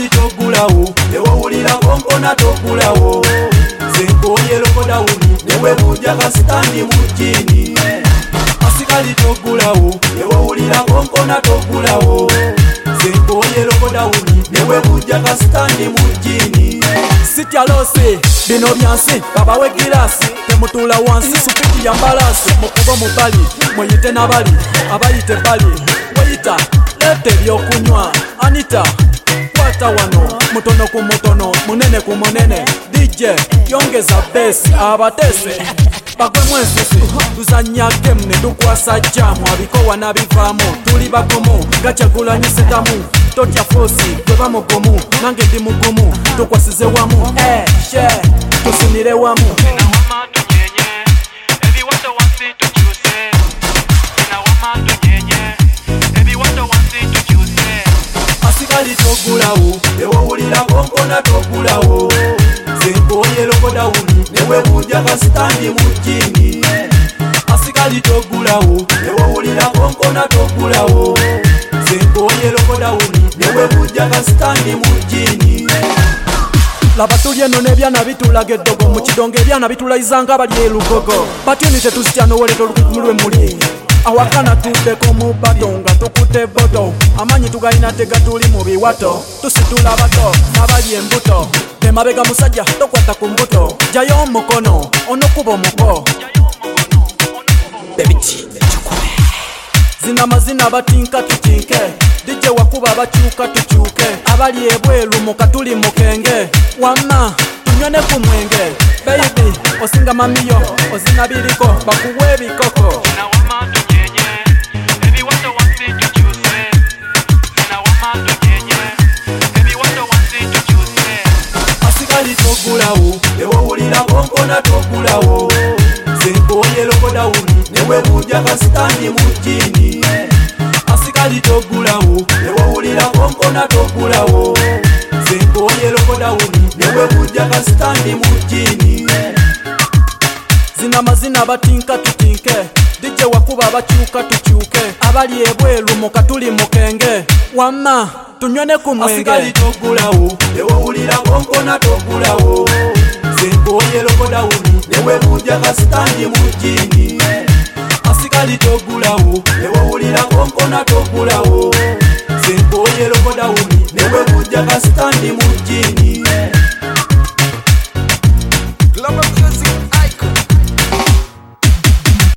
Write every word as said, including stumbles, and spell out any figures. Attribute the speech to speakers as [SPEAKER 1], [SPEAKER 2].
[SPEAKER 1] asikali togulawo ewowulira konkona togulawo zenkoye lokodawuni newe buja kasitandi mujini asikali togulawo ewowulira konkona togulawo zenkoye lokodawuni newe buja kasitandi mujini sitya lose bino byansi babawe girasi temutula wansi supiti ya mbalasi mukugo mubali mweyite nabali abayite bali weyita lete byokunywa Anita kwata wano mutono ku mutono munene ku munene D J yongeza besi abatese bagwe mwensisi tuzanya game ne tukwasa jamu abikowa nabivamo tuli bagomo gachagulanyise tamu totya fosi tweba mugomu nange ndi mugumu tukwasize wamu eh she tusinire wamu asikali togulawo ewowulira konkona togulawo zenkoye lokodawuni newe buja kasitandi mujini asikali togulawo ewowulira konkona togulawo zenkoye lokodawuni newe buja kasitandi mujini laba tulye no nebyana bitulaga eddogo mu kidongo ebyana bitulaizanga bali elugogo batyoni tetuzitya nowoleta olukukumulwe muli awakana tuddeko mu bato nga tukute boto amanyi tugalina tegatuli mu biwato tusitula bato nabali embuto nemabega musajja tokwata ku mbuto jayo omukono onokuba omuko zina mazina batinka tutinke dije wakuba bakyuka tukyuke abali ebweru mukatuli mukenge wamma tunyone ku mwenge baby osinga mamiyo ozina biriko bakuwe ebikoko asikali togulawo ewowulira konkona togulawo zenkoye lokodawuni newe buja kasitandi mujini asikali togulawo ewowulira konkona togulawo zenkoye lokodawuni newe buja kasitandi mujini zina mazina batinka tutinke dije wakuba bakyuka tukyuke abali ebweru mukatuli mukenge wamma tunyone ku mwenge asikali togulawo ewowulira konkona togulawo zenkoye lokodawuni newe buja kasitandi mujini asikali togulawo ewowulira konkona togulawo zenkoye lokodawuni newe buja kasitandi mujini